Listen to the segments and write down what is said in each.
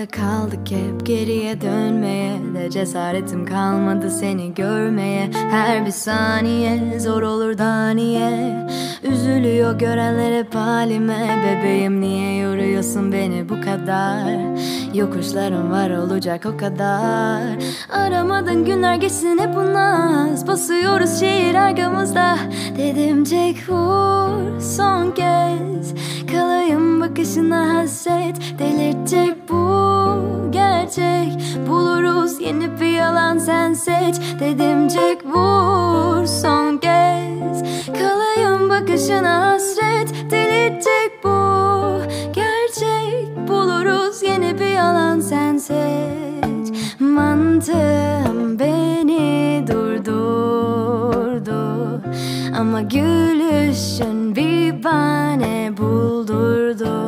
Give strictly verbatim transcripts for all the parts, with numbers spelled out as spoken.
Arkamda kaldık hep, geriye dönmeye de cesaretim kalmadı seni görmeye. Her bir saniye zor olur da niye üzülüyor görenler hep halime. Bebeğim niye yoruyorsun beni bu kadar? Yokuşlarım var olacak o kadar. Aramadın günler geçsin hep bu naz. Basıyoruz şehir arkamızda. Dedim çek vur son kez, kalayım bakışına hasret. Delirtecek bu gerçek, buluruz yeni bir yalan sen seç. Dedim çek vur son kez, kalayım bakışına hasret. Delirtecek bu gerçek, buluruz yeni bir yalan sen seç. Mantığım beni durdurdu ama gülüşün bir bahane buldurdu.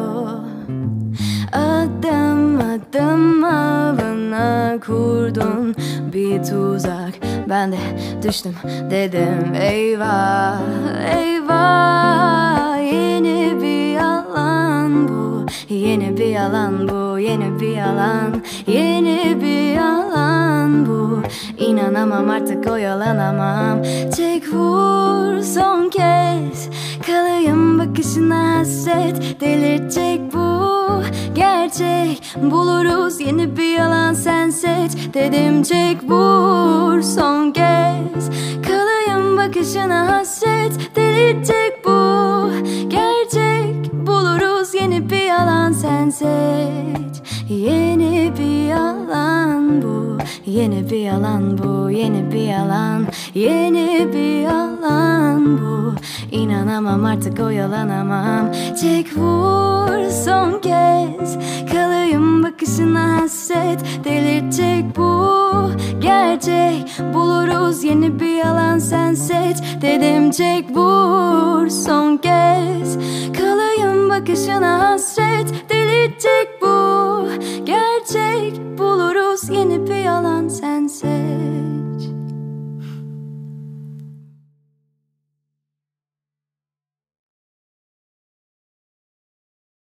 Adım adım avına kurdun bir tuzak, ben de düştüm dedim eyvah eyvah. Yeni bir yalan bu, yeni bir yalan bu, yeni bir yalan, yeni bir yalan bu. İnanamam artık oyalanamam. Çek vur son kez, kalayım bakışına hasret. Delirtecek bu gerçek, buluruz yeni bir yalan sen seç. Dedim çek vur son kez, kalayım bakışına hasret. Delirtecek bu gerçek, buluruz yeni bir yalan sen seç. Yeni bir yalan bu, yeni bir yalan bu, yeni bir yalan, yeni bir yalan bu. İnanamam artık oyalanamam. Çek vur son kez, kalayım bakışına hasret. Delirtecek bu gerçek, buluruz yeni bir yalan sen seç. Dedim çek vur son kez, kalayım bakışına hasret. Delirtecek bu gerçek, buluruz yeni bir yalan sen seç.